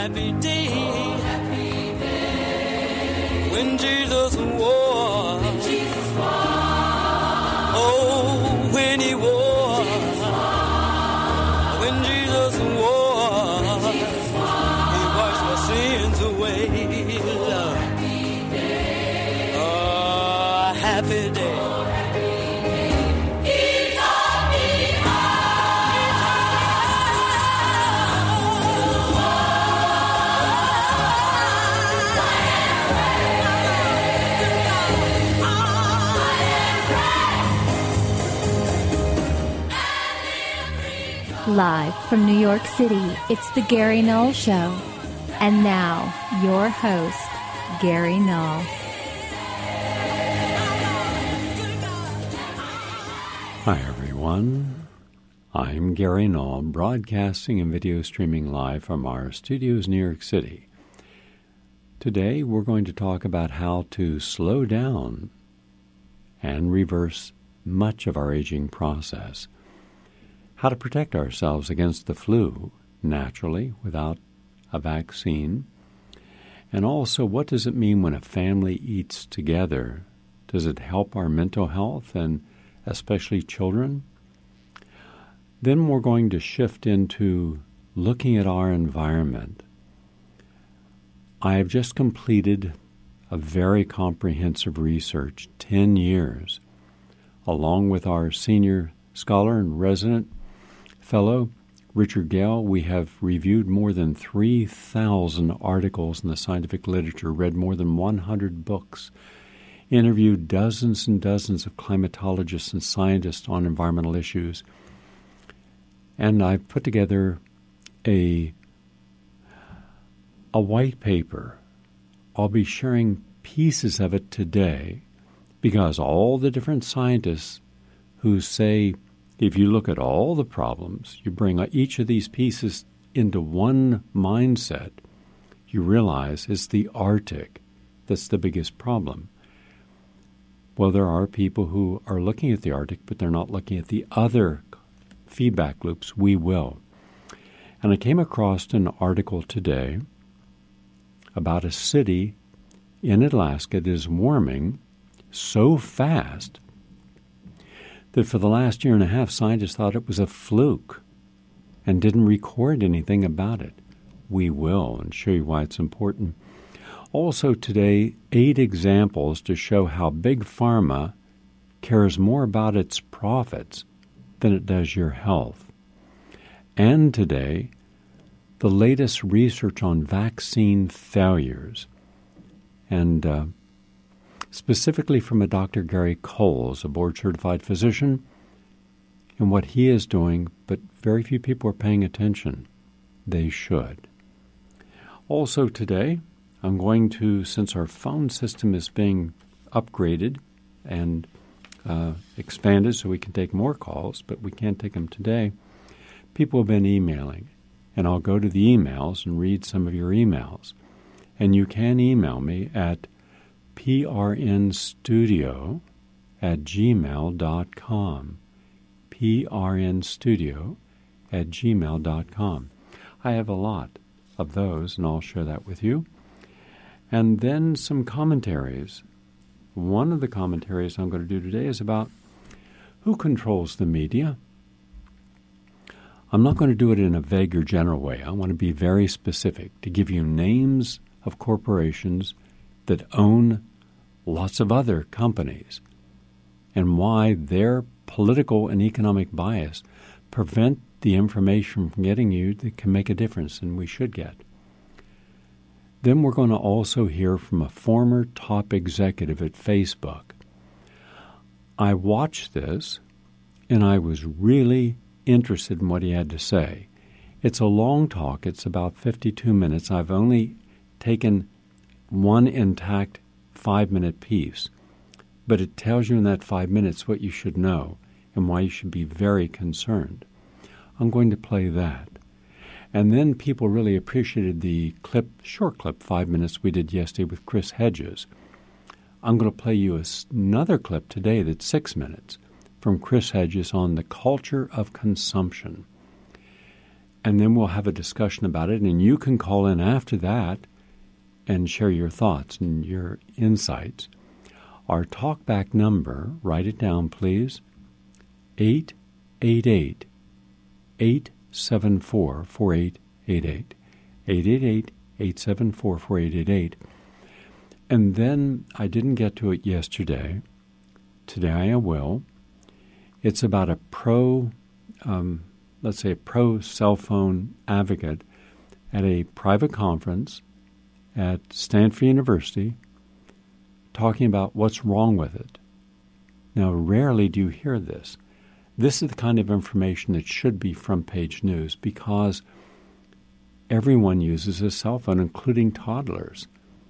happy day. Oh, happy day. When Jesus wore. When Jesus wore. Oh, when he wore. When Jesus wore. He washed my sins away. Love. Happy day. Oh, happy day. Live from New York City, it's the Gary Null Show. And now, your host, Gary Null. Hi, everyone. I'm Gary Null, broadcasting and video streaming live from our studios in New York City. Today, we're going to talk about how to slow down and reverse much of our aging process. How to protect ourselves against the flu naturally without a vaccine. And also, what does it mean when a family eats together? Does it help our mental health and especially children? Then we're going to shift into looking at our environment. I have just completed a very comprehensive research, 10 years, along with our senior scholar and resident fellow, Richard Gale. We have reviewed more than 3,000 articles in the scientific literature, read more than 100 books, interviewed dozens and dozens of climatologists and scientists on environmental issues. And I've put together a white paper. I'll be sharing pieces of it today because all the different scientists who say, if you look at all the problems, you bring each of these pieces into one mindset, you realize it's the Arctic that's the biggest problem. Well, there are people who are looking at the Arctic, but they're not looking at the other feedback loops. We will. And I came across an article today about a city in Alaska that is warming so fast that for the last year and a half, scientists thought it was a fluke and didn't record anything about it. We will, and show you why it's important. Also today, 8 examples to show how Big Pharma cares more about its profits than it does your health. And today, the latest research on vaccine failures. And specifically from a Dr. Gary Coles, a board-certified physician, and what he is doing, but very few people are paying attention. They should. Also today, I'm going to, since our phone system is being upgraded and expanded so we can take more calls, but we can't take them today, people have been emailing. And I'll go to the emails and read some of your emails. And you can email me at prnstudio@gmail.com. prnstudio@gmail.com. I have a lot of those, and I'll share that with you. And then some commentaries. One of the commentaries I'm going to do today is about who controls the media. I'm not going to do it in a vague or general way. I want to be very specific, to give you names of corporations that own lots of other companies and why their political and economic bias prevent the information from getting you that can make a difference and we should get. Then we're going to also hear from a former top executive at Facebook. I watched this and I was really interested in what he had to say. It's a long talk. It's about 52 minutes. I've only taken one intact 5-minute piece, but it tells you in that 5 minutes what you should know and why you should be very concerned. I'm going to play that. And then people really appreciated the short clip, 5 minutes we did yesterday with Chris Hedges. I'm going to play you another clip today that's 6 minutes from Chris Hedges on the culture of consumption. and then we'll have a discussion about it, and you can call in after that and share your thoughts and your insights. Our talkback number, write it down, please, 888-874-4888, 888-874-4888. And then I didn't get to it yesterday. Today I will. It's about a pro cell phone advocate at a private conference at Stanford University talking about what's wrong with it. Now, rarely do you hear this. This is the kind of information that should be front-page news because everyone uses a cell phone, including toddlers.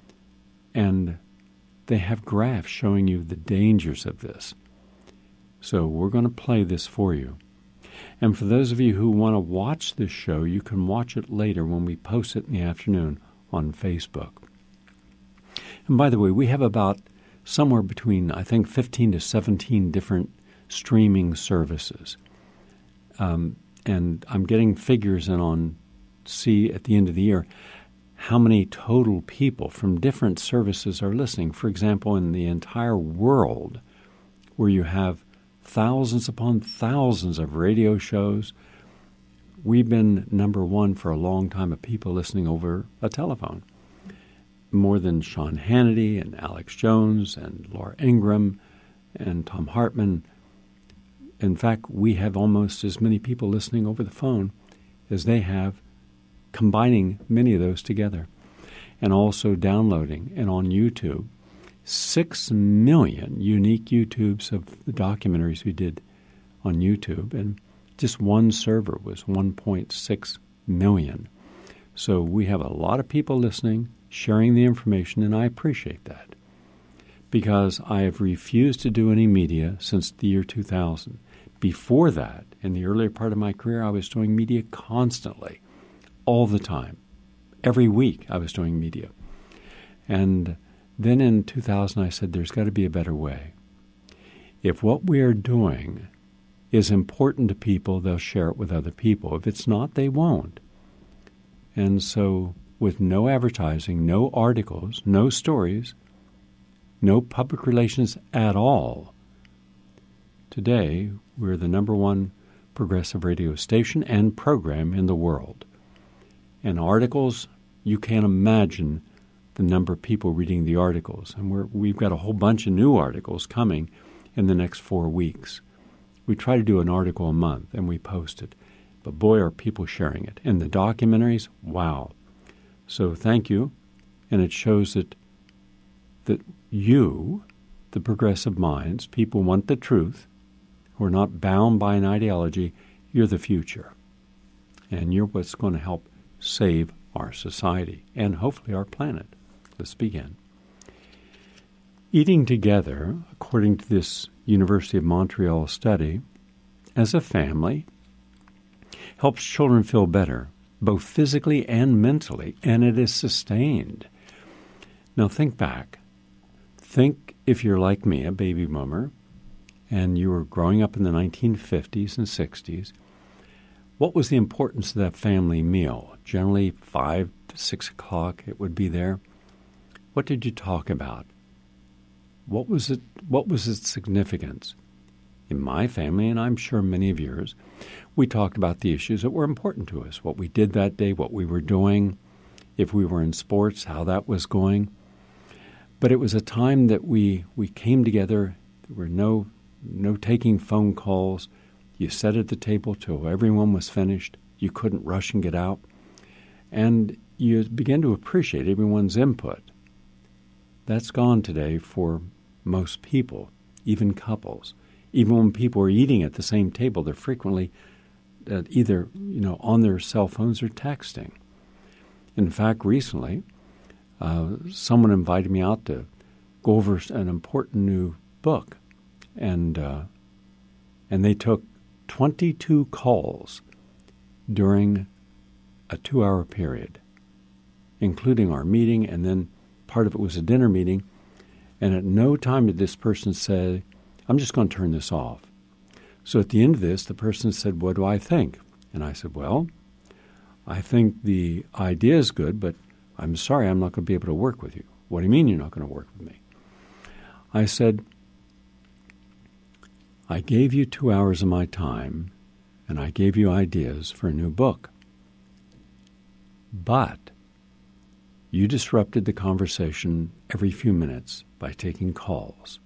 And they have graphs showing you the dangers of this. So we're going to play this for you. And for those of you who want to watch this show, you can watch it later when we post it in the afternoon on Facebook. And by the way, we have about somewhere between, I think, 15 to 17 different streaming services. And I'm getting figures in on C at the end of the year how many total people from different services are listening. For example, in the entire world, where you have thousands upon thousands of radio shows, we've been number one for a long time of people listening over a telephone. More than Sean Hannity and Alex Jones and Laura Ingraham and Tom Hartman. In fact, we have almost as many people listening over the phone as they have, combining many of those together. And also downloading and on YouTube. 6 million unique YouTubes of the documentaries we did on YouTube. And just one server was 1.6 million. So we have a lot of people listening, sharing the information, and I appreciate that. Because I have refused to do any media since the year 2000. Before that, in the earlier part of my career, I was doing media constantly, all the time. Every week I was doing media. And then in 2000 I said, there's got to be a better way. If what we are doing is important to people, they'll share it with other people. If it's not, they won't. And so with no advertising, no articles, no stories, no public relations at all, today we're the number one progressive radio station and program in the world. And articles, you can't imagine the number of people reading the articles. And we've got a whole bunch of new articles coming in the next 4 weeks. We try to do an article a month, and we post it. But boy, are people sharing it. And the documentaries, wow. So thank you. And it shows that you, the progressive minds, people want the truth, who are not bound by an ideology, you're the future. And you're what's going to help save our society and hopefully our planet. Let's begin. Eating together, according to this University of Montreal study, as a family, helps children feel better, both physically and mentally, and it is sustained. Now think back. Think if you're like me, a baby boomer, and you were growing up in the 1950s and 60s, what was the importance of that family meal? Generally 5 to 6 o'clock it would be there. What did you talk about? What was it? What was its significance? In my family, and I'm sure many of yours, we talked about the issues that were important to us, what we did that day, what we were doing, if we were in sports, how that was going. But it was a time that we came together. There were no taking phone calls. You sat at the table till everyone was finished. You couldn't rush and get out. And you began to appreciate everyone's input. That's gone today for most people, even couples. Even when people are eating at the same table, they're frequently either on their cell phones or texting. In fact, recently, someone invited me out to go over an important new book, and they took 22 calls during a 2-hour period, including our meeting, and then part of it was a dinner meeting. And at no time did this person say, I'm just going to turn this off. So at the end of this, the person said, what do I think? And I said, well, I think the idea is good, but I'm sorry, I'm not going to be able to work with you. What do you mean you're not going to work with me? I said, I gave you 2 hours of my time, and I gave you ideas for a new book. But you disrupted the conversation every few minutes by taking calls.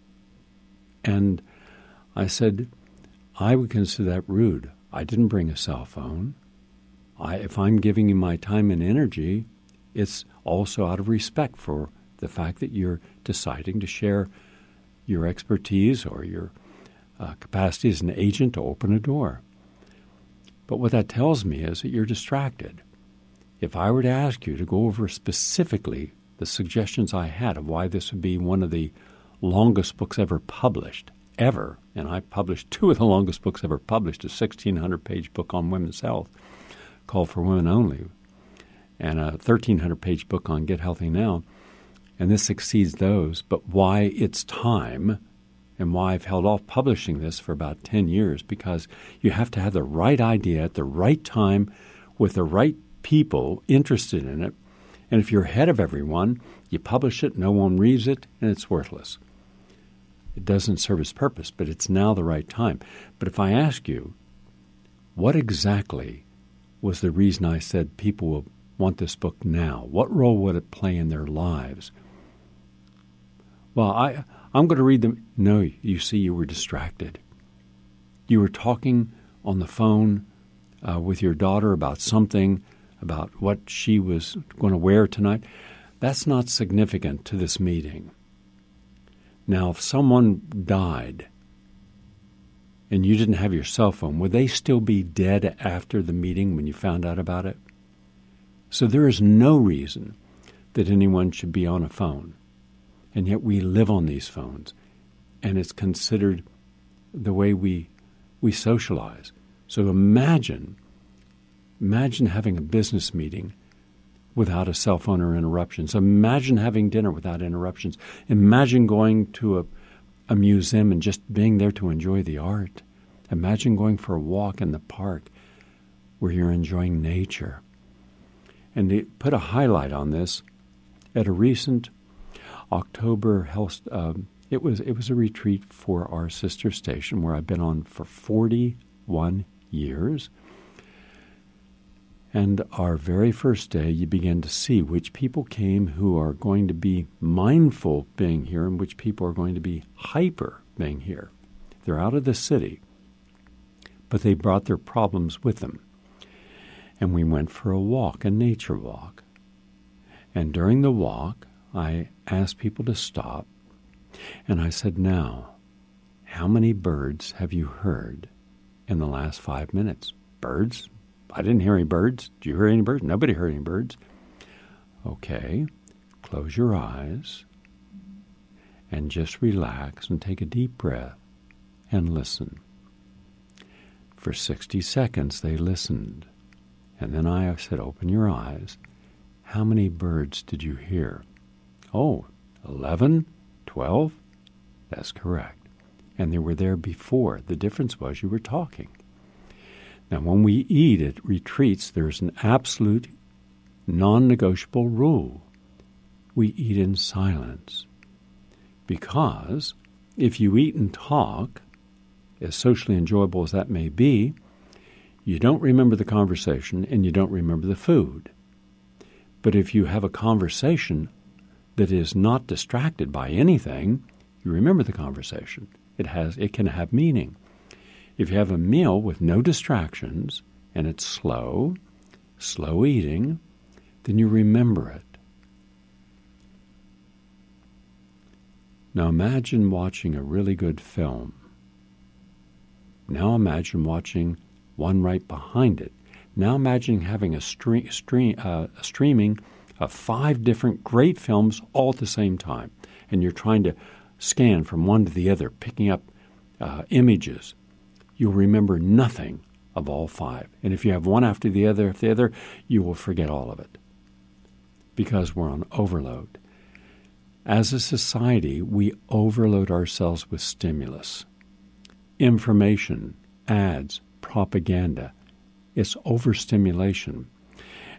And I said, I would consider that rude. I didn't bring a cell phone. If I'm giving you my time and energy, it's also out of respect for the fact that you're deciding to share your expertise or your capacity as an agent to open a door. But what that tells me is that you're distracted. If I were to ask you to go over specifically the suggestions I had of why this would be one of the longest books ever published, ever, and I published 2 of the longest books ever published, a 1,600-page book on women's health called For Women Only, and a 1,300-page book on Get Healthy Now, and this exceeds those, but why it's time and why I've held off publishing this for about 10 years, because you have to have the right idea at the right time with the right people interested in it. And if you're ahead of everyone, you publish it, no one reads it, and it's worthless. It doesn't serve its purpose, but it's now the right time. But if I ask you, what exactly was the reason I said people will want this book now? What role would it play in their lives? Well, I'm going to read them. No, you see, you were distracted. You were talking on the phone with your daughter about something, about what she was going to wear tonight. That's not significant to this meeting. Now, if someone died and you didn't have your cell phone, would they still be dead after the meeting when you found out about it? So there is no reason that anyone should be on a phone. And yet we live on these phones, and it's considered the way we socialize. So imagine having a business meeting without a cell phone or interruptions. Imagine having dinner without interruptions. Imagine going to a museum and just being there to enjoy the art. Imagine going for a walk in the park where you're enjoying nature. And to put a highlight on this, at a recent October health, it was a retreat for our sister station where I've been on for 41 years. And our very first day, you begin to see which people came who are going to be mindful being here and which people are going to be hyper being here. They're out of the city, but they brought their problems with them. And we went for a walk, a nature walk. And during the walk, I asked people to stop, and I said, now, how many birds have you heard in the last 5 minutes? Birds? I didn't hear any birds. Did you hear any birds? Nobody heard any birds. Okay, close your eyes and just relax and take a deep breath and listen. For 60 seconds, they listened. And then I said, open your eyes. How many birds did you hear? Oh, 11, 12? That's correct. And they were there before. The difference was you were talking. Now, when we eat at retreats, there's an absolute non-negotiable rule. We eat in silence. Because if you eat and talk, as socially enjoyable as that may be, you don't remember the conversation and you don't remember the food. But if you have a conversation that is not distracted by anything, you remember the conversation. It can have meaning. If you have a meal with no distractions and it's slow eating, then you remember it. Now imagine watching a really good film. Now imagine watching one right behind it. Now imagine having a streaming of 5 different great films all at the same time, and you're trying to scan from one to the other, picking up images. You'll remember nothing of all 5. And if you have one after the other, you will forget all of it because we're on overload. As a society, we overload ourselves with stimulus, information, ads, propaganda. It's overstimulation.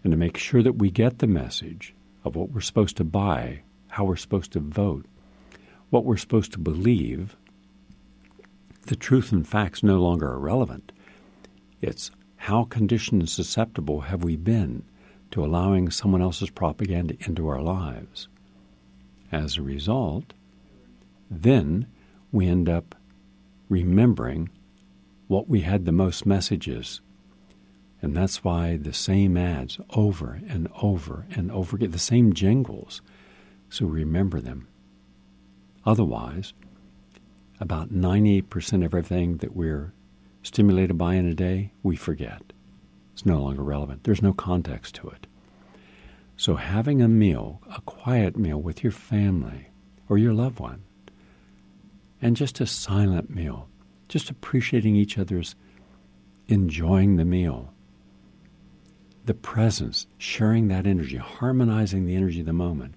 and to make sure that we get the message of what we're supposed to buy, how we're supposed to vote, what we're supposed to believe, the truth and facts no longer are relevant. It's how conditioned and susceptible have we been to allowing someone else's propaganda into our lives. As a result, then we end up remembering what we had the most messages. And that's why the same ads over and over and over again, the same jingles, so remember them. Otherwise, about 98% of everything that we're stimulated by in a day, we forget. It's no longer relevant. There's no context to it. So having a meal, a quiet meal with your family or your loved one, and just a silent meal, just appreciating each other's enjoying the meal, the presence, sharing that energy, harmonizing the energy of the moment,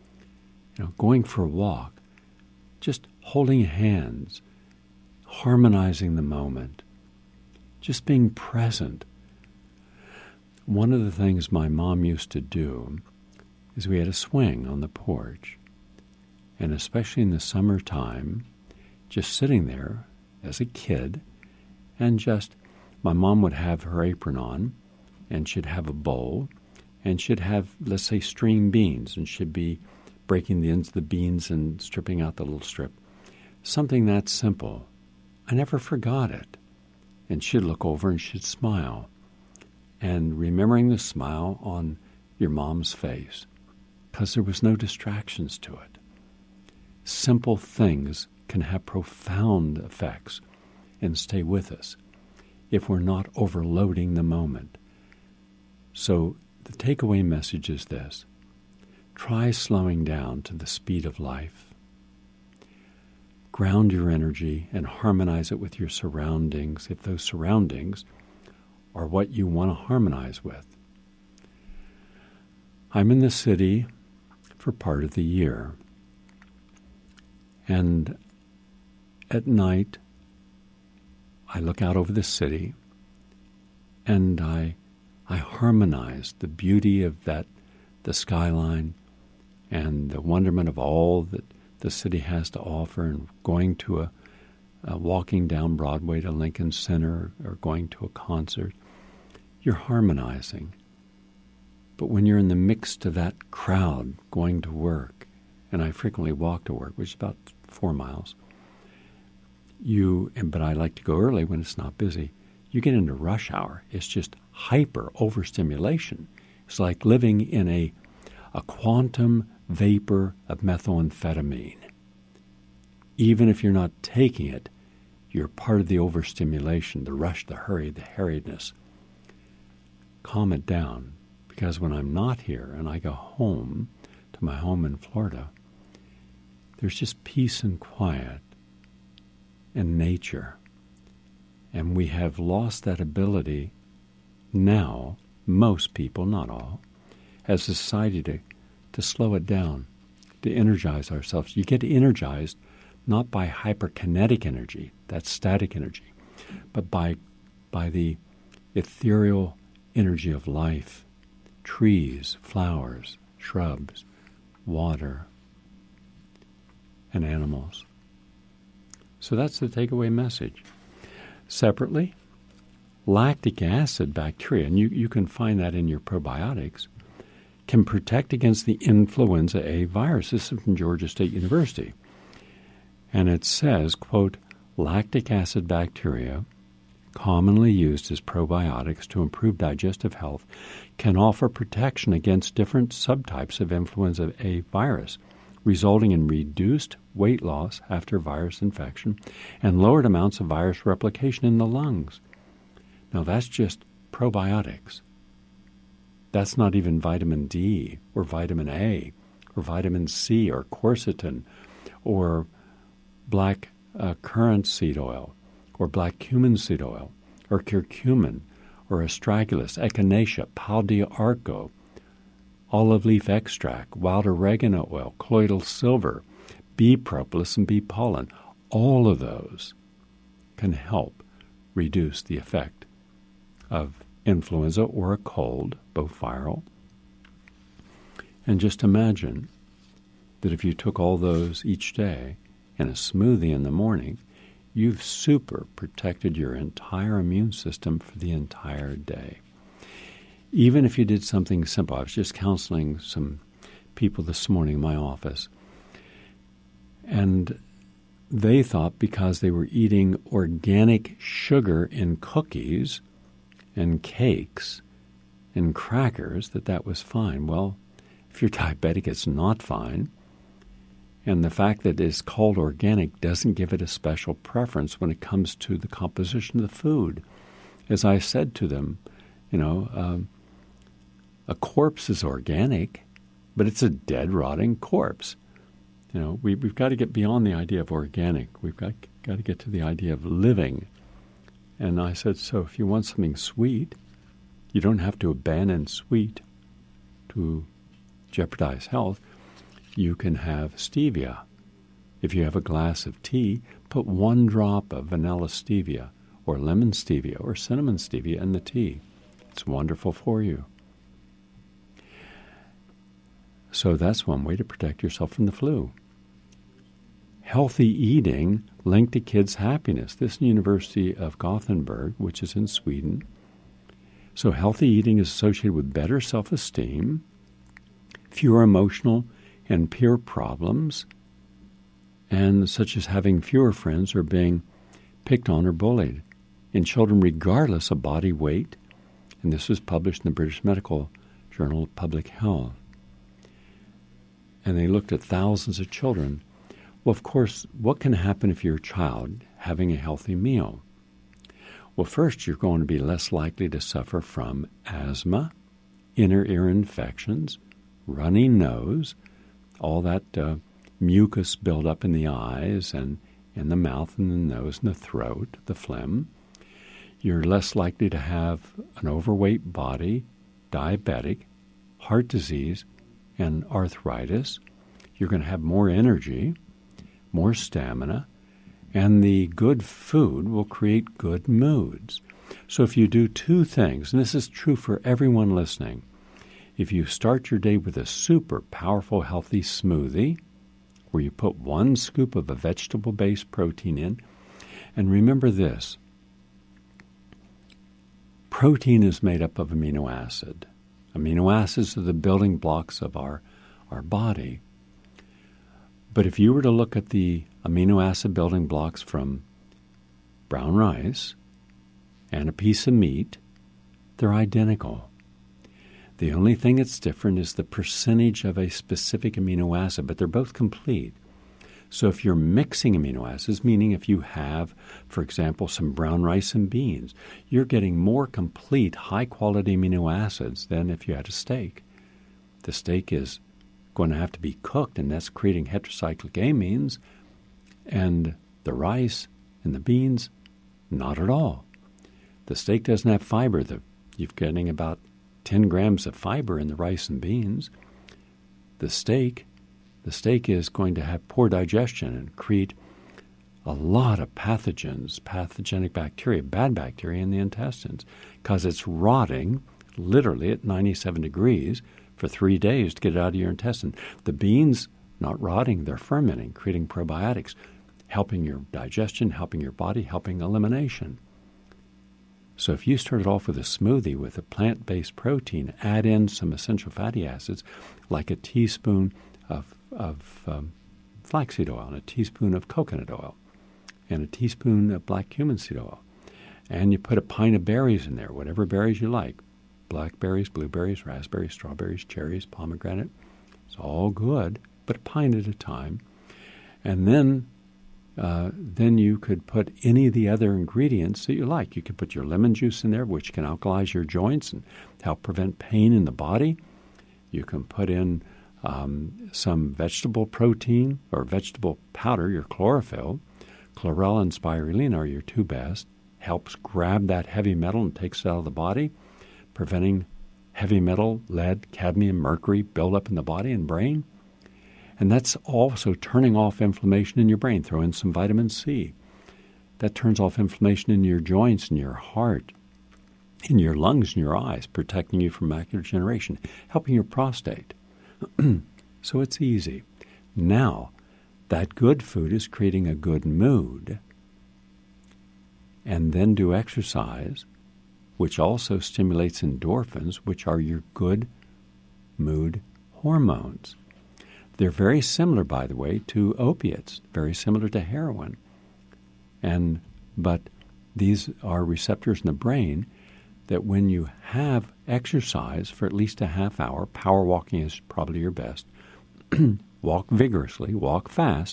going for a walk, just holding hands, harmonizing the moment, just being present. One of the things my mom used to do is we had a swing on the porch, and especially in the summertime, just sitting there as a kid, and my mom would have her apron on, and she'd have a bowl, and she'd have, let's say, string beans, and she'd be breaking the ends of the beans and stripping out the little strip. Something that simple. I never forgot it. And she'd look over and she'd smile. And remembering the smile on your mom's face, because there was no distractions to it. Simple things can have profound effects and stay with us if we're not overloading the moment. So the takeaway message is this. Try slowing down to the speed of life. Ground your energy and harmonize it with your surroundings, if those surroundings are what you want to harmonize with. I'm in the city for part of the year, and at night I look out over the city and I harmonize the beauty of the skyline and the wonderment of all that the city has to offer, and going to walking down Broadway to Lincoln Center or going to a concert. You're harmonizing. But when you're in the midst of that crowd going to work, and I frequently walk to work, which is about 4 miles, but I like to go early when it's not busy, you get into rush hour. It's just hyper overstimulation. It's like living in a quantum vapor of methamphetamine. Even if you're not taking it, you're part of the overstimulation, the rush, the hurry, the harriedness. Calm it down, because when I'm not here and I go home to my home in Florida, there's just peace and quiet and nature. And we have lost that ability now, most people, not all, as a society to slow it down, to energize ourselves. You get energized not by hyperkinetic energy, that's static energy, but by the ethereal energy of life, trees, flowers, shrubs, water, and animals. So that's the takeaway message. Separately, lactic acid bacteria, and you can find that in your probiotics, can protect against the influenza A virus. This is from Georgia State University. And it says, quote, lactic acid bacteria, commonly used as probiotics to improve digestive health, can offer protection against different subtypes of influenza A virus, resulting in reduced weight loss after virus infection and lowered amounts of virus replication in the lungs. Now, that's just probiotics. That's not even vitamin D or vitamin A or vitamin C or quercetin or black currant seed oil or black cumin seed oil or curcumin or astragalus, echinacea, pau d'arco, olive leaf extract, wild oregano oil, colloidal silver, bee propolis, and bee pollen. All of those can help reduce the effect of influenza or a cold, both viral. And just imagine that if you took all those each day in a smoothie in the morning, you've super protected your entire immune system for the entire day. Even if you did something simple. I was just counseling some people this morning in my office, and they thought because they were eating organic sugar in cookies and cakes and crackers that was fine. Well, if you're diabetic, it's not fine. And the fact that it's called organic doesn't give it a special preference when it comes to the composition of the food. As I said to them, a corpse is organic, but it's a dead, rotting corpse. We've got to get beyond the idea of organic. We've got to get to the idea of living. And I said, so if you want something sweet, you don't have to abandon sweet to jeopardize health. You can have stevia. If you have a glass of tea, put 1 drop of vanilla stevia or lemon stevia or cinnamon stevia in the tea. It's wonderful for you. So that's one way to protect yourself from the flu. Healthy eating linked to kids' happiness. This is the University of Gothenburg, which is in Sweden. So healthy eating is associated with better self-esteem, fewer emotional and peer problems, and such as having fewer friends or being picked on or bullied in children regardless of body weight. And this was published in the British Medical Journal of Public Health. And they looked at thousands of children. Well, of course, what can happen if you're a child having a healthy meal? Well, first, you're going to be less likely to suffer from asthma, inner ear infections, runny nose, all that mucus buildup in the eyes and in the mouth and the nose and the throat, the phlegm. You're less likely to have an overweight body, diabetic, heart disease, and arthritis. You're going to have more energy, more stamina, and the good food will create good moods. So if you do 2 things, and this is true for everyone listening, if you start your day with a super powerful, healthy smoothie, where you put 1 scoop of a vegetable-based protein in, and remember this, protein is made up of amino acid. Amino acids are the building blocks of our body. But if you were to look at the amino acid building blocks from brown rice and a piece of meat, they're identical. The only thing that's different is the percentage of a specific amino acid, but they're both complete. So if you're mixing amino acids, meaning if you have, for example, some brown rice and beans, you're getting more complete, high-quality amino acids than if you had a steak. The steak is going to have to be cooked, and that's creating heterocyclic amines, and the rice and the beans, not at all. The steak doesn't have fiber. You're getting about 10 grams of fiber in the rice and beans. The steak is going to have poor digestion and create a lot of pathogens, pathogenic bacteria, bad bacteria in the intestines, because it's rotting literally at 97 degrees for 3 days to get it out of your intestine. The beans, not rotting, they're fermenting, creating probiotics, helping your digestion, helping your body, helping elimination. So if you started off with a smoothie with a plant-based protein, add in some essential fatty acids like a teaspoon of flaxseed oil and a teaspoon of coconut oil and a teaspoon of black cumin seed oil, and you put a pint of berries in there, whatever berries you like, blackberries, blueberries, raspberries, strawberries, cherries, pomegranate. It's all good, but a pint at a time. And then you could put any of the other ingredients that you like. You could put your lemon juice in there, which can alkalize your joints and help prevent pain in the body. You can put in some vegetable protein or vegetable powder, your chlorophyll. Chlorella and spirulina are your 2 best. Helps grab that heavy metal and takes it out of the body, preventing heavy metal, lead, cadmium, mercury buildup in the body and brain. And that's also turning off inflammation in your brain. Throw in some vitamin C. That turns off inflammation in your joints and your heart. in your lungs and your eyes, protecting you from macular degeneration, helping your prostate. So it's easy. Now, that good food is creating a good mood. And then do exercise, which also stimulates endorphins, which are your good mood hormones. They're very similar, by the way, to opiates, very similar to heroin. But these are receptors in the brain that when you have exercise for at least a half hour, power walking is probably your best, walk vigorously, walk fast,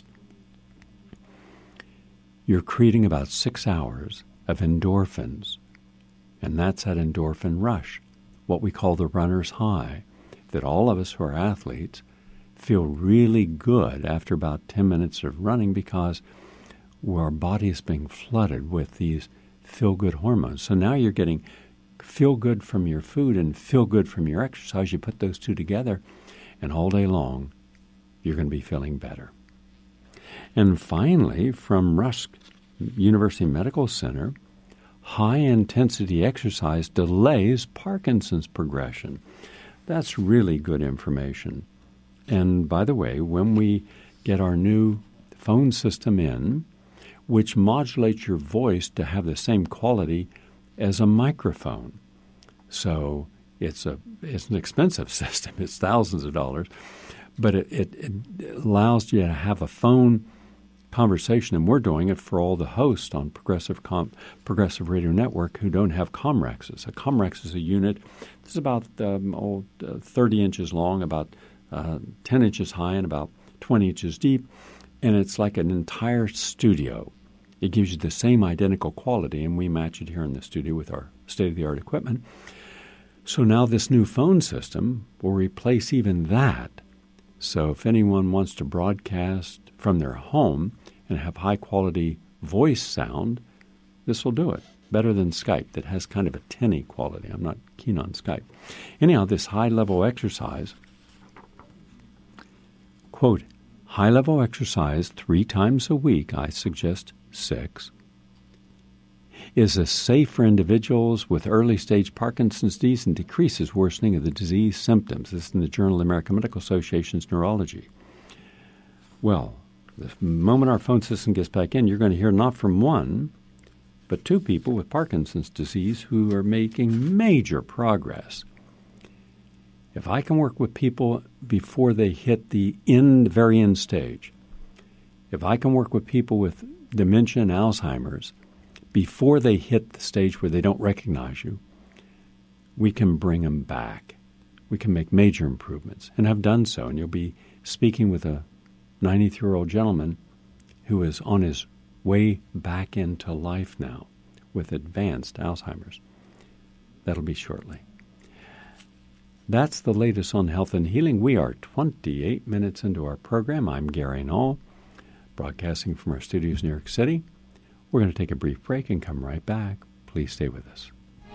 you're creating about 6 hours of endorphins. And that's that endorphin rush, what we call the runner's high, that all of us who are athletes feel really good after about 10 minutes of running because our body is being flooded with these feel-good hormones. So now you're getting feel-good from your food and feel-good from your exercise. You put those two together, and all day long, you're going to be feeling better. And finally, from Rusk University Medical Center, high-intensity exercise delays Parkinson's progression. That's really good information. And by the way, when we get our new phone system in, which modulates your voice to have the same quality as a microphone. So it's an expensive system. It's thousands of dollars. But it allows you to have a phone conversation, and we're doing it for all the hosts on Progressive Radio Network who don't have Comrexes. A Comrex is a unit that's about 30 inches long, about 10 inches high, and about 20 inches deep, and it's like an entire studio. It gives you the same identical quality, and we match it here in the studio with our state-of-the-art equipment. So now this new phone system will replace even that. So if anyone wants to broadcast from their home and have high-quality voice sound, this will do it. Better than Skype that has kind of a tinny quality. I'm not keen on Skype. Anyhow, this high-level exercise, quote, high-level exercise 3 times a week, I suggest 6, is safe for individuals with early-stage Parkinson's disease and decreases worsening of the disease symptoms. This is in the Journal of the American Medical Association's Neurology. Well, the moment our phone system gets back in, you're going to hear not from one, but 2 people with Parkinson's disease who are making major progress. If I can work with people before they hit the very end stage, if I can work with people with dementia and Alzheimer's before they hit the stage where they don't recognize you, we can bring them back. We can make major improvements, and have done so. And you'll be speaking with a 93-year-old gentleman who is on his way back into life now with advanced Alzheimer's. That'll be shortly. That's the latest on health and healing. We are 28 minutes into our program. I'm Gary Null, broadcasting from our studios in New York City. We're going to take a brief break and come right back. Please stay with us.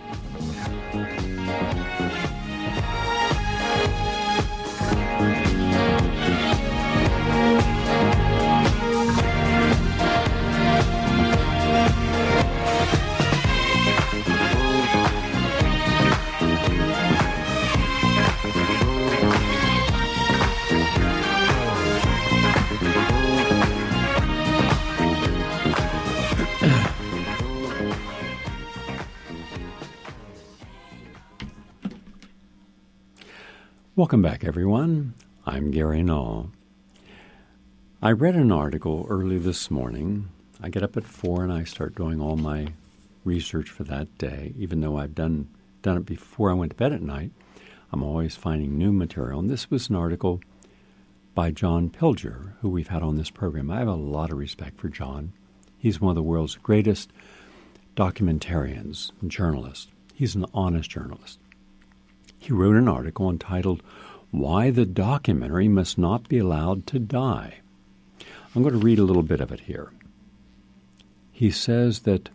Welcome back, everyone. I'm Gary Null. I read an article early this morning. I get up at 4 and I start doing all my research for that day. Even though I've done it before I went to bed at night, I'm always finding new material. And this was an article by John Pilger, who we've had on this program. I have a lot of respect for John. He's one of the world's greatest documentarians and journalists. He's an honest journalist. He wrote an article entitled, Why the Documentary Must Not Be Allowed to Die. I'm going to read a little bit of it here. He says that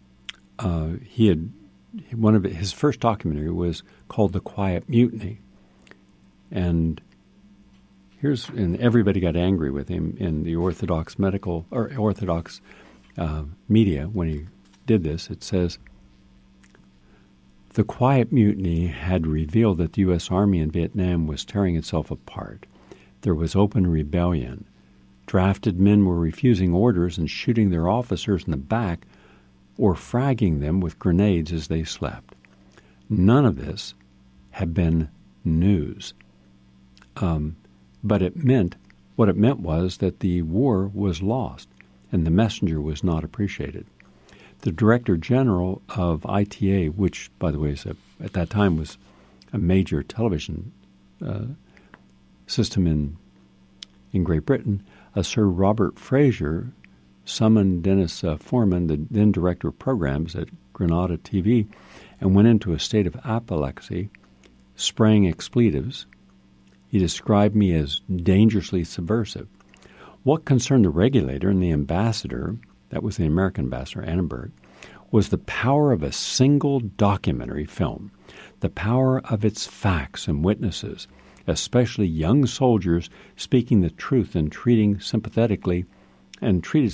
his first documentary was called The Quiet Mutiny. And everybody got angry with him in the Orthodox media when he did this. It says, The Quiet Mutiny had revealed that the U.S. Army in Vietnam was tearing itself apart. There was open rebellion. Drafted men were refusing orders and shooting their officers in the back or fragging them with grenades as they slept. None of this had been news. But what it meant was that the war was lost and the messenger was not appreciated. The Director General of ITA, which, by the way, at that time was a major television system in Great Britain, Sir Robert Fraser summoned Dennis Foreman, the then director of programs at Granada TV, and went into a state of apoplexy, spraying expletives. He described me as dangerously subversive. What concerned the regulator and the ambassador, that was the American ambassador, Annenberg, was the power of a single documentary film, the power of its facts and witnesses, especially young soldiers speaking the truth and treated sympathetically by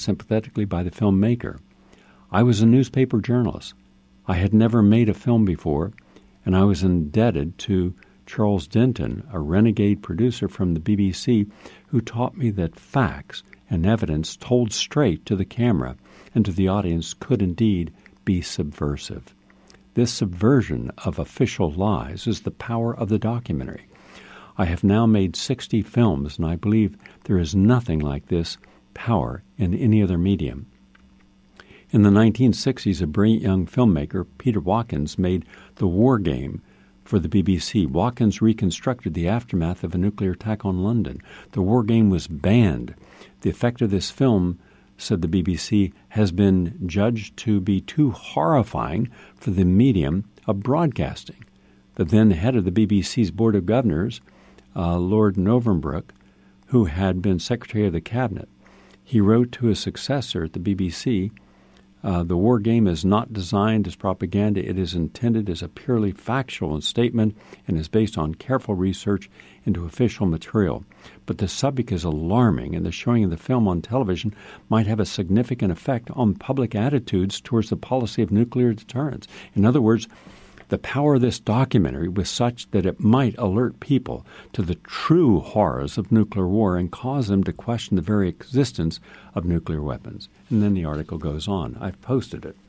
the filmmaker. I was a newspaper journalist. I had never made a film before, and I was indebted to Charles Denton, a renegade producer from the BBC, who taught me that facts and evidence told straight to the camera and to the audience could indeed be subversive. This subversion of official lies is the power of the documentary. I have now made 60 films, and I believe there is nothing like this power in any other medium. In the 1960s, a brilliant young filmmaker, Peter Watkins, made The War Game for the BBC. Watkins reconstructed the aftermath of a nuclear attack on London. The War Game was banned. The effect of this film, said the BBC, has been judged to be too horrifying for the medium of broadcasting. The then head of the BBC's Board of Governors, Lord Novenbrook, who had been Secretary of the Cabinet, he wrote to his successor at the BBC, the War Game is not designed as propaganda. It is intended as a purely factual statement and is based on careful research into official material. But the subject is alarming, and the showing of the film on television might have a significant effect on public attitudes towards the policy of nuclear deterrence. In other words, the power of this documentary was such that it might alert people to the true horrors of nuclear war and cause them to question the very existence of nuclear weapons. And then the article goes on. I've posted it.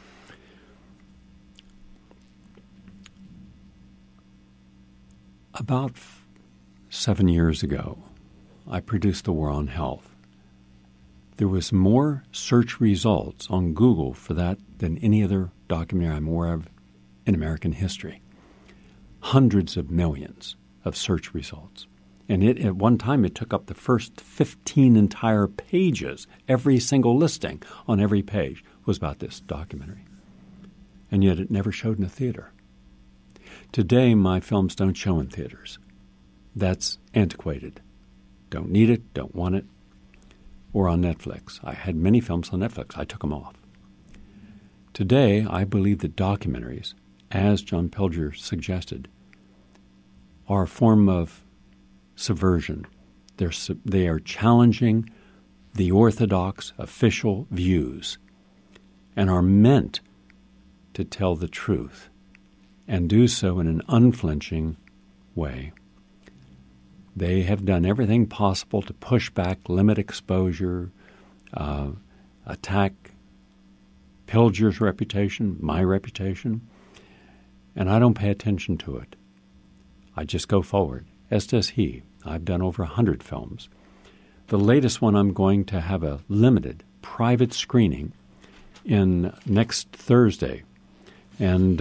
About 7 years ago, I produced The War on Health. There was more search results on Google for that than any other documentary I'm aware of in American history. Hundreds of millions of search results. And at one time, it took up the first 15 entire pages. Every single listing on every page was about this documentary. And yet it never showed in a theater. Today, my films don't show in theaters. That's antiquated. Don't need it, don't want it. Or on Netflix. I had many films on Netflix. I took them off. Today, I believe that documentaries, as John Pilger suggested, are a form of subversion. They are challenging the orthodox official views and are meant to tell the truth and do so in an unflinching way. They have done everything possible to push back, limit exposure, attack Pilger's reputation, my reputation, and I don't pay attention to it. I just go forward, as does he. I've done over 100 films. The latest one, I'm going to have a limited private screening in next Thursday, and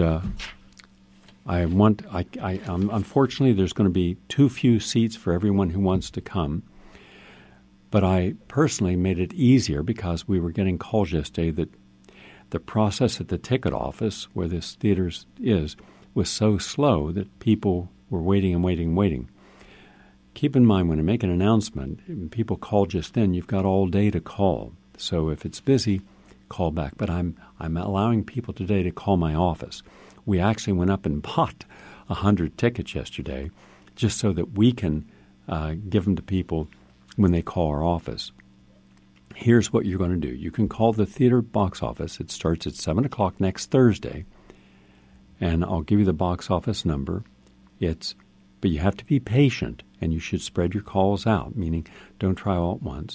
unfortunately, there's going to be too few seats for everyone who wants to come. But I personally made it easier because we were getting calls yesterday that the process at the ticket office, where this theater is, was so slow that people were waiting and waiting and waiting. Keep in mind, when I make an announcement, and people call just then, you've got all day to call. So if it's busy, call back. But I'm allowing people today to call my office. We actually went up and bought 100 tickets yesterday just so that we can give them to people when they call our office. Here's what you're going to do. You can call the theater box office. It starts at 7 o'clock next Thursday, and I'll give you the box office number. But you have to be patient, and you should spread your calls out, meaning don't try all at once.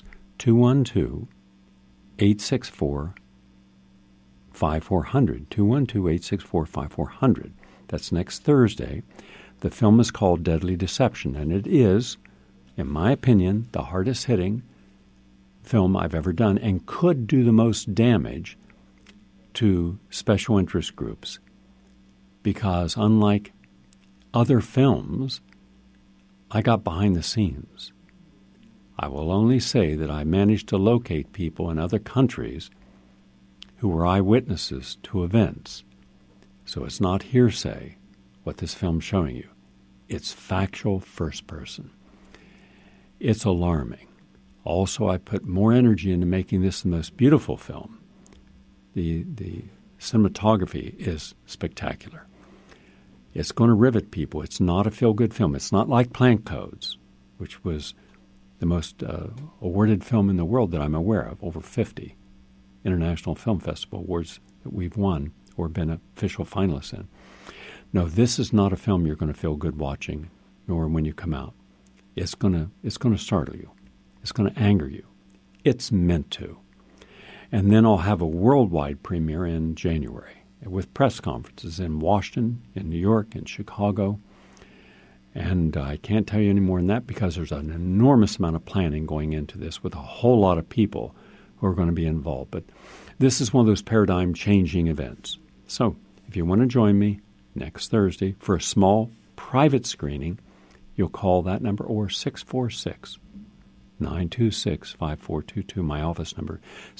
212-864-5400. 212-864-5400. That's next Thursday. The film is called Deadly Deception, and it is, in my opinion, the hardest-hitting film I've ever done and could do the most damage to special interest groups. Because unlike other films, I got behind the scenes. I will only say that I managed to locate people in other countries who were eyewitnesses to events. So it's not hearsay what this film's showing you. It's factual first person. It's alarming. Also, I put more energy into making this the most beautiful film. The cinematography is spectacular. It's going to rivet people. It's not a feel-good film. It's not like Plant Codes, which was the most awarded film in the world that I'm aware of, over 50 International Film Festival awards that we've won or been official finalists in. No, this is not a film you're going to feel good watching, nor when you come out. It's going to startle you. It's going to anger you. It's meant to. And then I'll have a worldwide premiere in January with press conferences in Washington, in New York, in Chicago. And I can't tell you any more than that because there's an enormous amount of planning going into this with a whole lot of people who are going to be involved. But this is one of those paradigm-changing events. So if you want to join me next Thursday for a small private screening, you'll call that number or 646-926-5422, my office number,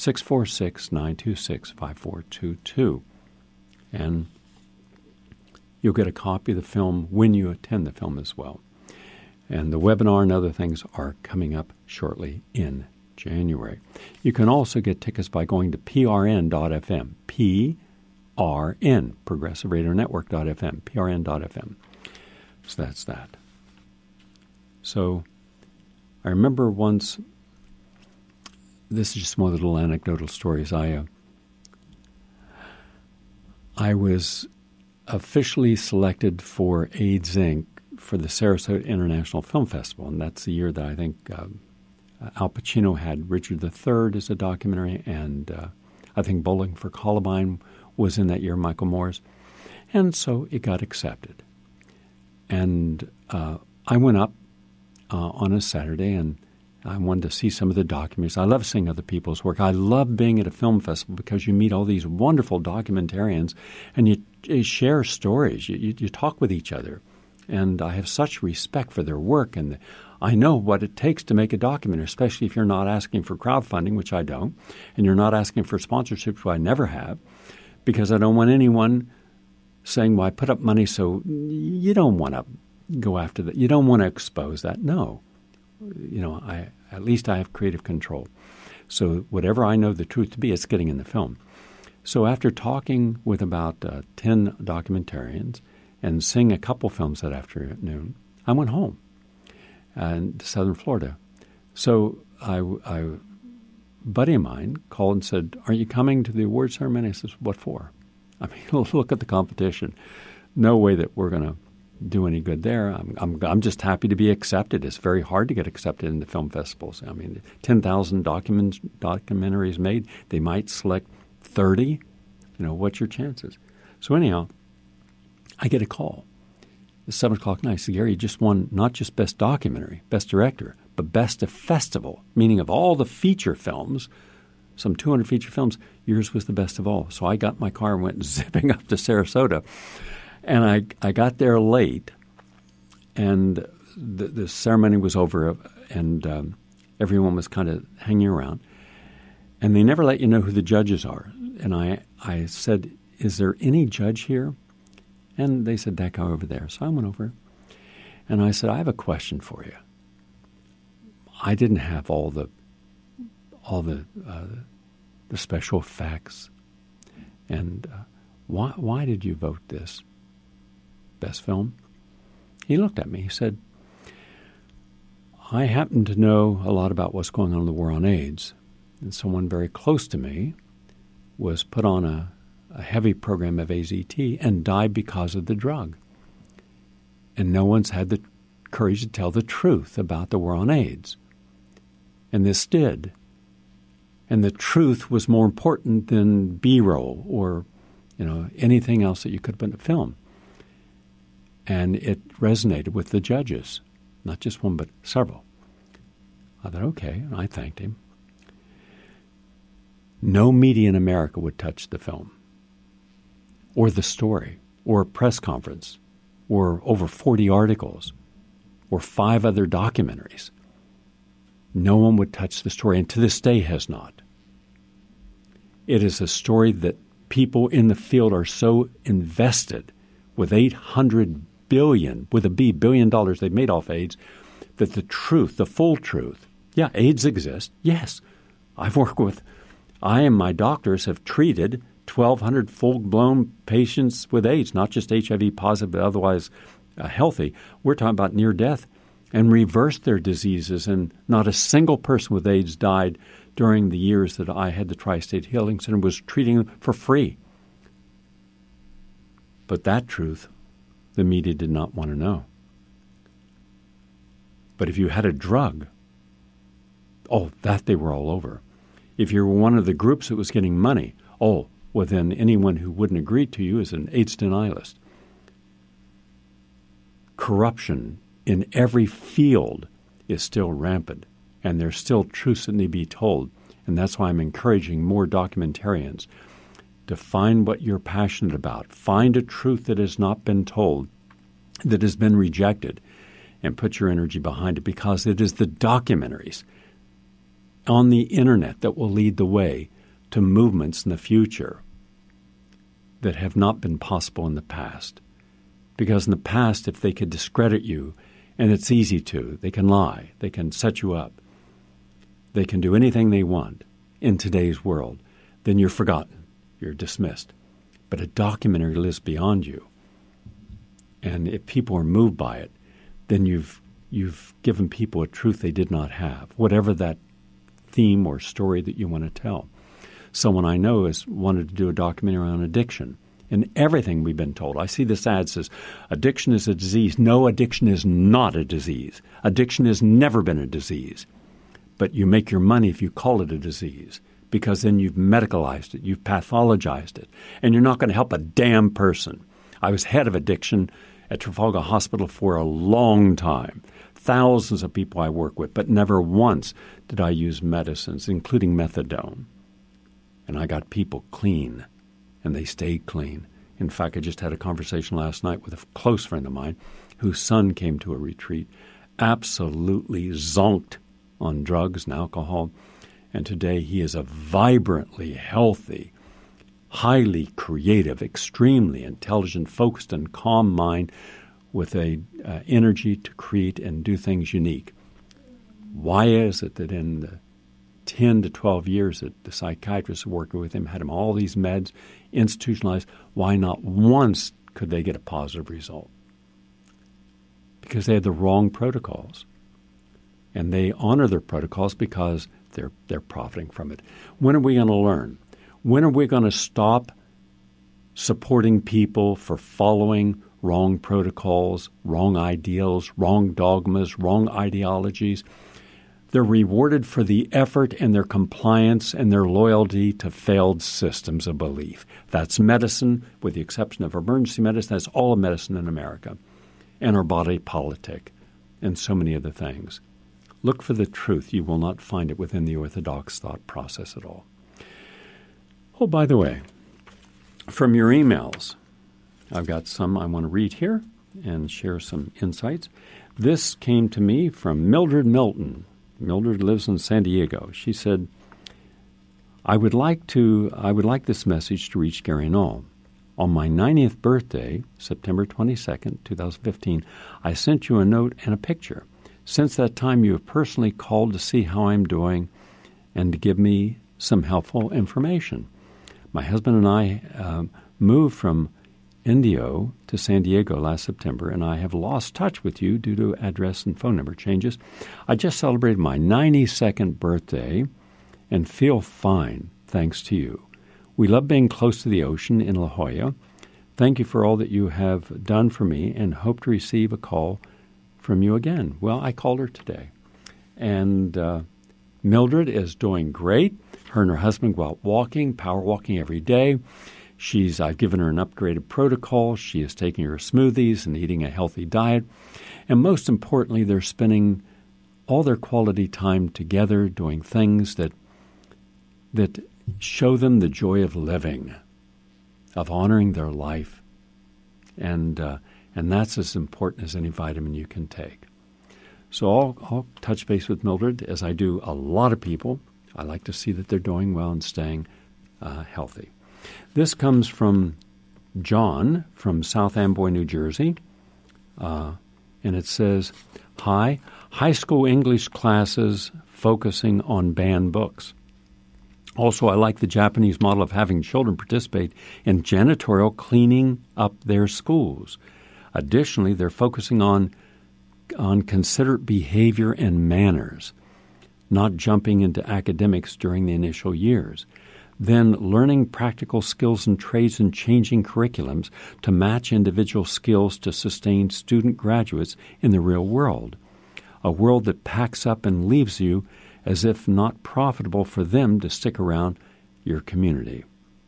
646-926-5422. And you'll get a copy of the film when you attend the film as well. And the webinar and other things are coming up shortly in January. You can also get tickets by going to prn.fm, PRN, Progressive Radio Network.fm, prn.fm. So that's that. So I remember once, this is just one of the little anecdotal stories. I was officially selected for AIDS Inc. for the Sarasota International Film Festival, and that's the year that I think Al Pacino had Richard III as a documentary, and I think Bowling for Columbine was in that year, Michael Moore's. And so it got accepted. And I went up on a Saturday, and I wanted to see some of the documentaries. I love seeing other people's work. I love being at a film festival because you meet all these wonderful documentarians, and you share stories. You talk with each other. And I have such respect for their work, and I know what it takes to make a documentary, especially if you're not asking for crowdfunding, which I don't, and you're not asking for sponsorships, which I never have, because I don't want anyone saying, well, I put up money, so you don't want to go after that. You don't want to expose that. No. At least I have creative control. So whatever I know the truth to be, it's getting in the film. So after talking with about 10 documentarians and seeing a couple films that afternoon, I went home to Southern Florida. So a buddy of mine called and said, "Are you coming to the award ceremony?" I said, "What for?" I mean, look at the competition. No way that we're going to do any good there. I'm just happy to be accepted. It's very hard to get accepted into film festivals. I mean, 10,000 documentaries made. They might select 30. What's your chances? So anyhow, I get a call. It's 7 o'clock night. I said, "Gary, you just won not just Best Documentary, Best Director, but Best of Festival," meaning of all the feature films, some 200 feature films, yours was the best of all. So I got in my car and went zipping up to Sarasota. And I got there late, and the ceremony was over, and everyone was kind of hanging around. And they never let you know who the judges are. And I said, "Is there any judge here?" And they said, "That guy over there." So I went over, and I said, "I have a question for you. I didn't have all the special effects, and why did you vote this best film?" He looked at me. He said, "I happen to know a lot about what's going on in the war on AIDS, and someone very close to me was put on a a heavy program of AZT and died because of the drug. And no one's had the courage to tell the truth about the war on AIDS. And this did. And the truth was more important than B-roll or, anything else that you could put in a film. And it resonated with the judges, not just one, but several. I thought, okay, and I thanked him. No media in America would touch the film or the story or a press conference or over 40 articles or 5 other documentaries. No one would touch the story, and to this day has not. It is a story that people in the field are so invested with $800 billion, with a B, $billion they've made off AIDS, that the truth, the full truth, yeah, AIDS exists. Yes, I and my doctors have treated 1,200 full-blown patients with AIDS, not just HIV positive, but otherwise healthy. We're talking about near death, and reversed their diseases, and not a single person with AIDS died during the years that I had the Tri-State Healing Center, was treating them for free. But that truth, the media did not want to know. But if you had a drug, that they were all over. If you were one of the groups that was getting money, then anyone who wouldn't agree to you is an AIDS denialist. Corruption in every field is still rampant, and there's still truths that need to be told. And that's why I'm encouraging more documentarians to find what you're passionate about. Find a truth that has not been told, that has been rejected, and put your energy behind it, because it is the documentaries on the internet that will lead the way to movements in the future that have not been possible in the past. Because in the past, if they could discredit you, and it's easy to, they can lie, they can set you up, they can do anything they want in today's world, then you're forgotten, you're dismissed. But a documentary lives beyond you. And if people are moved by it, then you've given people a truth they did not have, whatever that theme or story that you want to tell. Someone I know has wanted to do a documentary on addiction, and everything we've been told. I see this ad says, addiction is a disease. No, addiction is not a disease. Addiction has never been a disease. But you make your money if you call it a disease, because then you've medicalized it, you've pathologized it, and you're not going to help a damn person. I was head of addiction at Trafalgar Hospital for a long time. Thousands of people I work with, but never once did I use medicines, including methadone. And I got people clean, and they stayed clean. In fact, I just had a conversation last night with a close friend of mine whose son came to a retreat, absolutely zonked on drugs and alcohol. And today he is a vibrantly healthy, highly creative, extremely intelligent, focused, and calm mind with a energy to create and do things unique. Why is it that in the 10 to 12 years that the psychiatrists working with him had him all these meds institutionalized, why not once could they get a positive result? Because they had the wrong protocols. And they honor their protocols because they're profiting from it. When are we going to learn? When are we going to stop supporting people for following wrong protocols, wrong ideals, wrong dogmas, wrong ideologies? They're rewarded for the effort and their compliance and their loyalty to failed systems of belief. That's medicine, with the exception of emergency medicine. That's all of medicine in America, and our body politic, and so many other things. Look for the truth. You will not find it within the orthodox thought process at all. Oh, by the way, from your emails, I've got some I want to read here and share some insights. This came to me from Mildred Milton. Mildred lives in San Diego. She said, I would like this message to reach Gary Null. On my 90th birthday, September 22nd, 2015, I sent you a note and a picture. Since that time, you have personally called to see how I'm doing and to give me some helpful information. My husband and I moved from Indio to San Diego last September, and I have lost touch with you due to address and phone number changes. I just celebrated my 92nd birthday and feel fine, thanks to you. We love being close to the ocean in La Jolla. Thank you for all that you have done for me and hope to receive a call from you again. Well, I called her today. And Mildred is doing great. Her and her husband go out walking, power walking every day. I've given her an upgraded protocol. She is taking her smoothies and eating a healthy diet. And most importantly, they're spending all their quality time together doing things that show them the joy of living, of honoring their life. And that's as important as any vitamin you can take. So I'll touch base with Mildred, as I do a lot of people. I like to see that they're doing well and staying healthy. This comes from John from South Amboy, New Jersey. And it says, "Hi, high school English classes focusing on banned books. Also, I like the Japanese model of having children participate in janitorial cleaning up their schools. Additionally, they're focusing on considerate behavior and manners, not jumping into academics during the initial years. Then learning practical skills and trades and changing curriculums to match individual skills to sustain student graduates in the real world, a world that packs up and leaves you as if not profitable for them to stick around your community."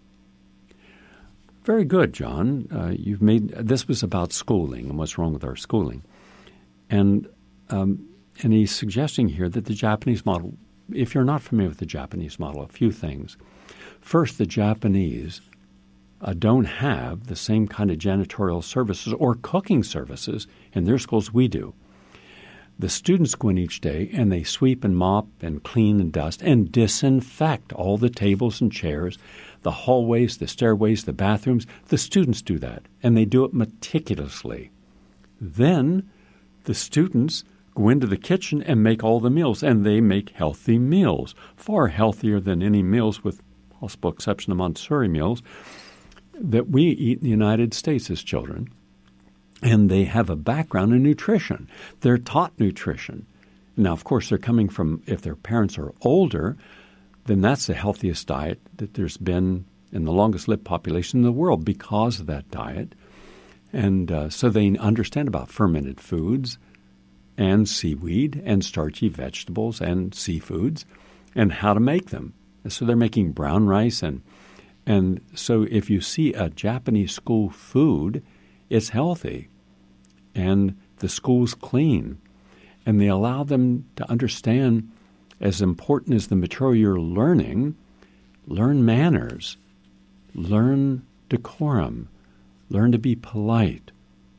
Very good, John. This was about schooling and what's wrong with our schooling. And he's suggesting here that the Japanese model, if you're not familiar with the Japanese model, a few things. First, the Japanese don't have the same kind of janitorial services or cooking services in their schools we do. The students go in each day and they sweep and mop and clean and dust and disinfect all the tables and chairs, the hallways, the stairways, the bathrooms. The students do that, and they do it meticulously. Then the students go into the kitchen and make all the meals, and they make healthy meals, far healthier than any meals, with possible exception of Montessori meals, that we eat in the United States as children. And they have a background in nutrition. They're taught nutrition. Now, of course, they're coming from, if their parents are older, then that's the healthiest diet that there's been in the longest-lived population in the world because of that diet. And so they understand about fermented foods and seaweed and starchy vegetables and seafoods and how to make them. So they're making brown rice. And so if you see a Japanese school food, it's healthy, and the school's clean, and they allow them to understand, as important as the material you're learning, learn manners, learn decorum, learn to be polite,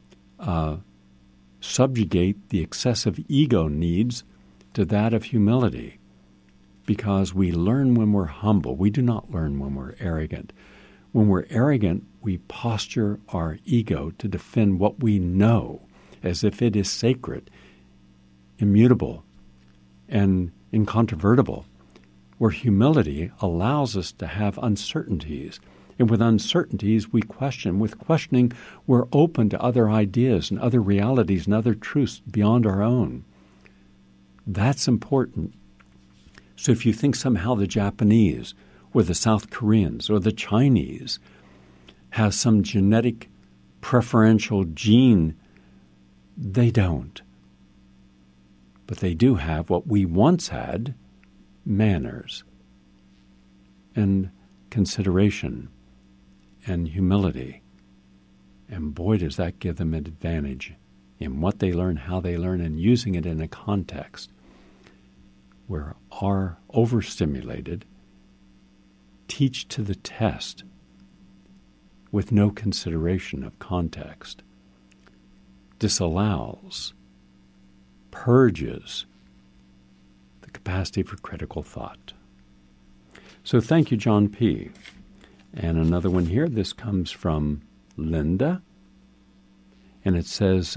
subjugate the excessive ego needs to that of humility, because we learn when we're humble. We do not learn when we're arrogant. When we're arrogant, we posture our ego to defend what we know as if it is sacred, immutable, and incontrovertible, where humility allows us to have uncertainties. And with uncertainties, we question. With questioning, we're open to other ideas and other realities and other truths beyond our own. That's important. So if you think somehow the Japanese or the South Koreans or the Chinese have some genetic preferential gene, they don't. But they do have what we once had, manners and consideration and humility. And boy, does that give them an advantage in what they learn, how they learn, and using it in a context where our overstimulated teach to the test with no consideration of context, disallows, purges the capacity for critical thought. So thank you, John P. And another one here. This comes from Linda. And it says,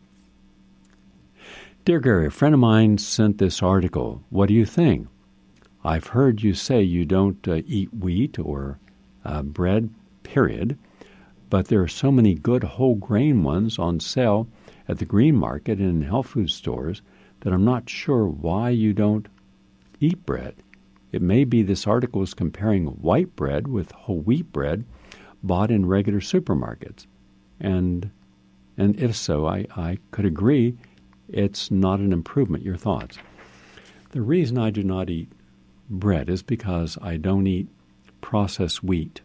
"Dear Gary, a friend of mine sent this article. What do you think? I've heard you say you don't eat wheat or bread, period, but there are so many good whole grain ones on sale at the green market and in health food stores that I'm not sure why you don't eat bread. It may be this article is comparing white bread with whole wheat bread bought in regular supermarkets. And if so, I could agree it's not an improvement. Your thoughts? The reason I do not eat bread is because I don't eat processed wheat.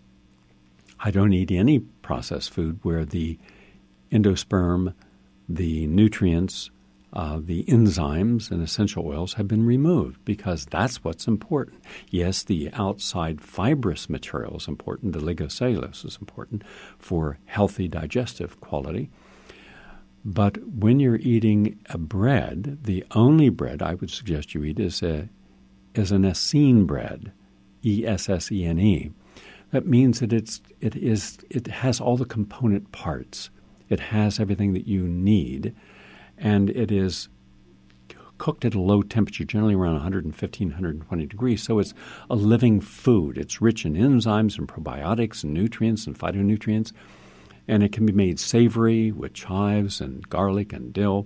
I don't eat any processed food where the endosperm, the nutrients, the enzymes and essential oils have been removed, because that's what's important. Yes, the outside fibrous material is important. The ligocellulose is important for healthy digestive quality. But when you're eating a bread, the only bread I would suggest you eat is an Essene bread, Essene. That means that it has all the component parts. It has everything that you need, and it is cooked at a low temperature, generally around 115, 120 degrees. So it's a living food. It's rich in enzymes and probiotics and nutrients and phytonutrients, and it can be made savory with chives and garlic and dill,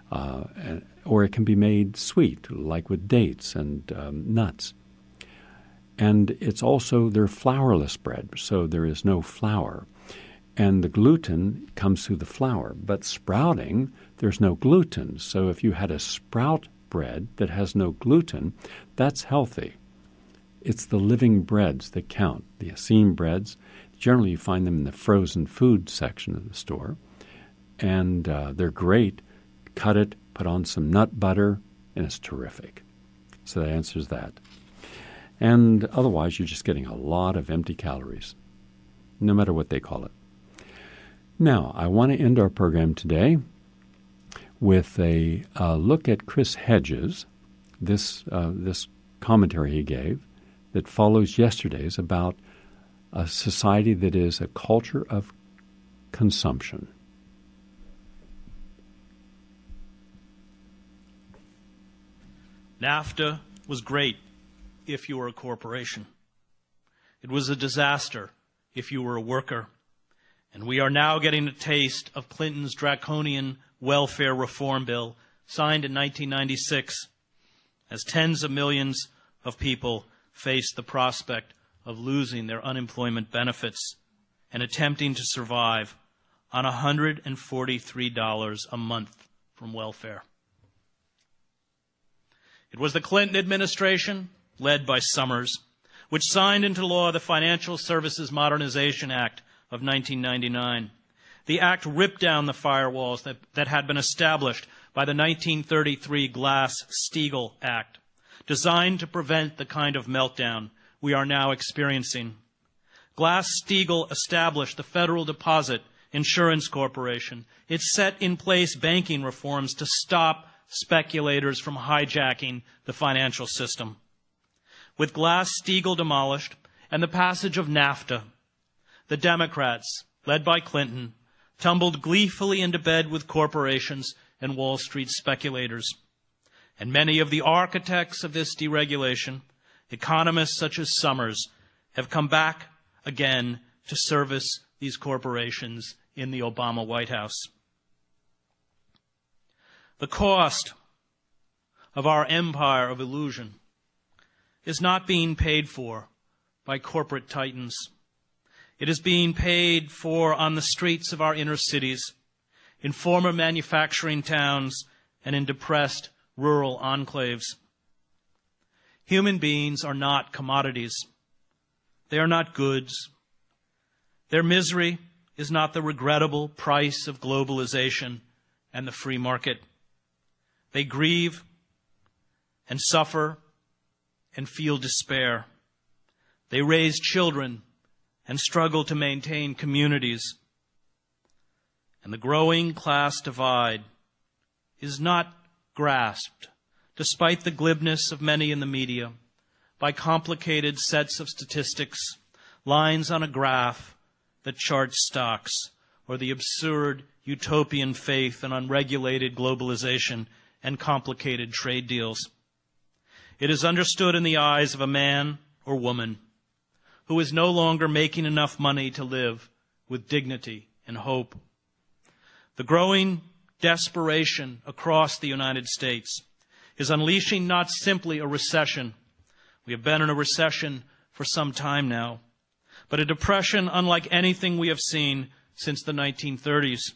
or it can be made sweet, like with dates and nuts. And it's also, they're flourless bread, so there is no flour. And the gluten comes through the flour. But sprouting, there's no gluten. So if you had a sprout bread that has no gluten, that's healthy. It's the living breads that count. The Essene breads, generally you find them in the frozen food section of the store. And they're great. Cut it, put on some nut butter, and it's terrific. So that answers that. And otherwise, you're just getting a lot of empty calories, no matter what they call it. Now, I want to end our program today with a look at Chris Hedges, this commentary he gave that follows yesterday's about a society that is a culture of consumption. NAFTA was great if you were a corporation. It was a disaster if you were a worker. And we are now getting a taste of Clinton's draconian welfare reform bill, signed in 1996, as tens of millions of people face the prospect of losing their unemployment benefits and attempting to survive on $143 a month from welfare. It was the Clinton administration, led by Summers, which signed into law the Financial Services Modernization Act of 1999. The act ripped down the firewalls that had been established by the 1933 Glass-Steagall Act, designed to prevent the kind of meltdown we are now experiencing. Glass-Steagall established the Federal Deposit Insurance Corporation. It set in place banking reforms to stop speculators from hijacking the financial system. With Glass-Steagall demolished and the passage of NAFTA, the Democrats, led by Clinton, tumbled gleefully into bed with corporations and Wall Street speculators. And many of the architects of this deregulation, economists such as Summers, have come back again to service these corporations in the Obama White House. The cost of our empire of illusion is not being paid for by corporate titans. It is being paid for on the streets of our inner cities, in former manufacturing towns, and in depressed rural enclaves. Human beings are not commodities. They are not goods. Their misery is not the regrettable price of globalization and the free market. They grieve and suffer and feel despair. They raise children and struggle to maintain communities. And the growing class divide is not grasped, despite the glibness of many in the media, by complicated sets of statistics, lines on a graph that charts stocks, or the absurd utopian faith in unregulated globalization and complicated trade deals. It is understood in the eyes of a man or woman who is no longer making enough money to live with dignity and hope. The growing desperation across the United States is unleashing not simply a recession, We have been in a recession for some time now, but a depression unlike anything we have seen since the 1930s.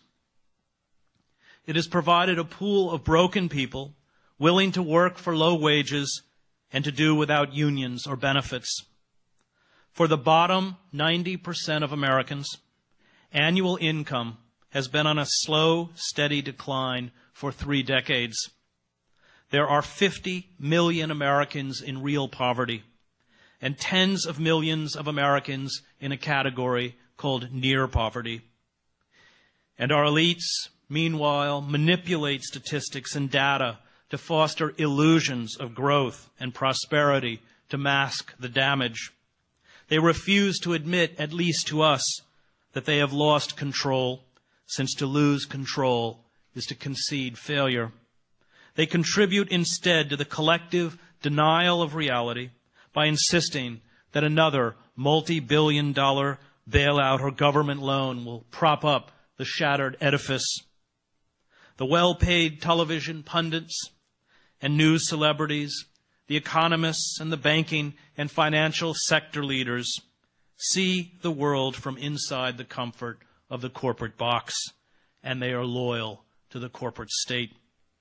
It has provided a pool of broken people willing to work for low wages and to do without unions or benefits. For the bottom 90% of Americans, annual income has been on a slow, steady decline for 3 decades. There are 50 million Americans in real poverty and tens of millions of Americans in a category called near poverty. And our elites, meanwhile, manipulate statistics and data to foster illusions of growth and prosperity to mask the damage. They refuse to admit, at least to us, that they have lost control, since to lose control is to concede failure. They contribute instead to the collective denial of reality by insisting that another multi-billion-dollar bailout or government loan will prop up the shattered edifice. The well-paid television pundits and news celebrities, the economists and the banking and financial sector leaders see the world from inside the comfort of the corporate box, and they are loyal to the corporate state.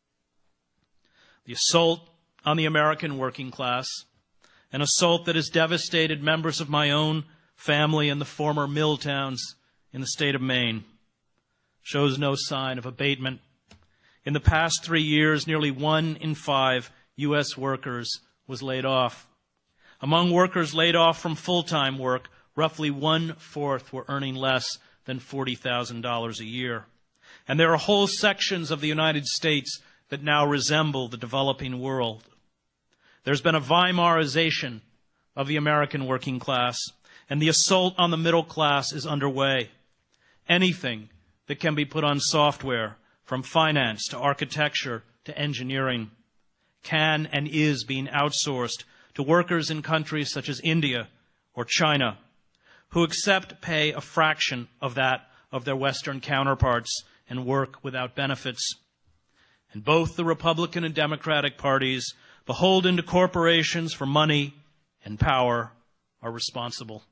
The assault on the American working class, an assault that has devastated members of my own family in the former mill towns in the state of Maine, shows no sign of abatement. In the past 3 years, nearly 1 in 5 U.S. workers was laid off. Among workers laid off from full-time work, roughly 1/4 were earning less than $40,000 a year. And there are whole sections of the United States that now resemble the developing world. There's been a Weimarization of the American working class, and the assault on the middle class is underway. Anything that can be put on software, from finance to architecture to engineering, can and is being outsourced to workers in countries such as India or China, who accept pay a fraction of that of their Western counterparts and work without benefits. And both the Republican and Democratic parties, beholden to corporations for money and power, are responsible.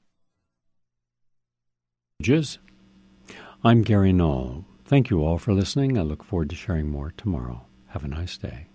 I'm Gary Null. Thank you all for listening. I look forward to sharing more tomorrow. Have a nice day.